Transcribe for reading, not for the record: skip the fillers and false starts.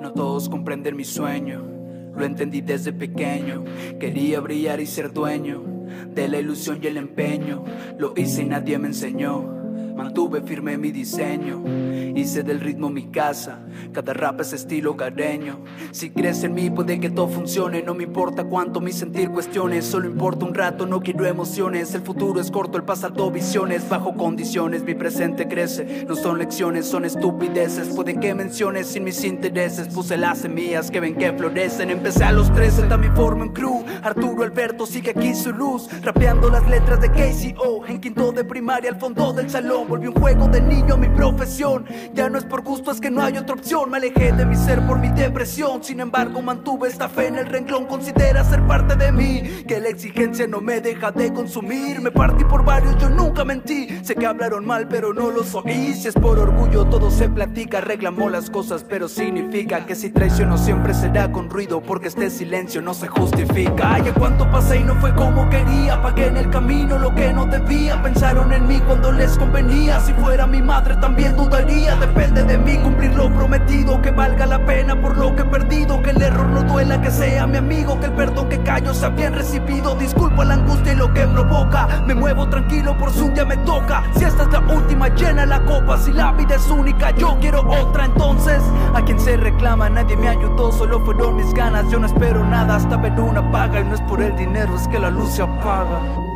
No todos comprenden mi sueño, lo entendí desde pequeño. Quería brillar y ser dueño de la ilusión y el empeño. Lo hice y nadie me enseñó. Mantuve firme mi diseño, hice del ritmo mi casa. Cada rap es estilo hogareño. Si crees en mí puede que todo funcione. No me importa cuánto mi sentir cuestiones, solo importa un rato, no quiero emociones. El futuro es corto, el pasado visiones. Bajo condiciones mi presente crece. No son lecciones, son estupideces. Puede que menciones sin mis intereses. Puse las semillas que ven que florecen. Empecé a los 13, también formé un crew. Arturo Alberto sigue aquí su luz, rapeando las letras de KCO. En quinto de primaria al fondo del salón. Volví un juego de niño a mi profesión. Ya no es por gusto, es que no hay otra opción. Me alejé de mi ser por mi depresión. Sin embargo mantuve esta fe en el renglón. Considera ser parte de mí, que la exigencia no me deja de consumir. Me partí por varios, yo nunca mentí. Sé que hablaron mal pero no los oí. Si es por orgullo todo se platica. Reclamó las cosas pero significa que si traiciono siempre será con ruido, porque este silencio no se justifica. Ay, cuánto pasé y no fue como quería. Pagué en el camino lo que no debía. Pensaron en mí cuando les convenía. Si fuera mi madre también dudaría. Depende de mí cumplir lo prometido, que valga la pena por lo que he perdido, que el error no duela, que sea mi amigo, que el perdón que callo sea bien recibido. Disculpa la angustia y lo que provoca. Me muevo tranquilo por si un día me toca. Si esta es la última llena la copa. Si la vida es única yo quiero otra. Entonces a quien se reclama nadie me ayudó, solo fueron mis ganas. Yo no espero nada hasta ver una paga. Y no es por el dinero, es que la luz se apaga.